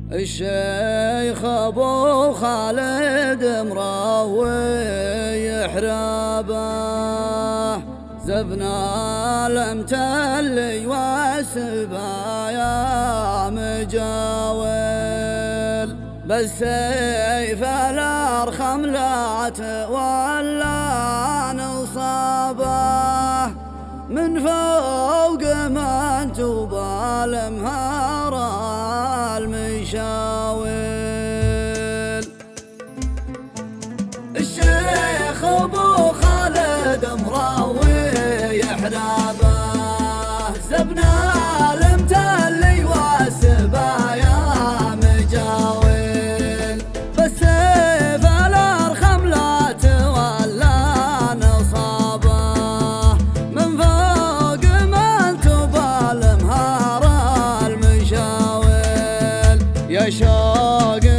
الشيخ ابو خالد مروي حرابه، زبنا المتلي والسبايا مجاول، بالسيف الارخم لا تولى نصابه، من فوق من توبى المهار المشاول. الشيخ ابو خالد مروي حرابه، زبنا المتلي والسبايا مجاول، بالسيف الارخم لا تولى نصابه، من فوق من تبى المهار المشاول. يا شوق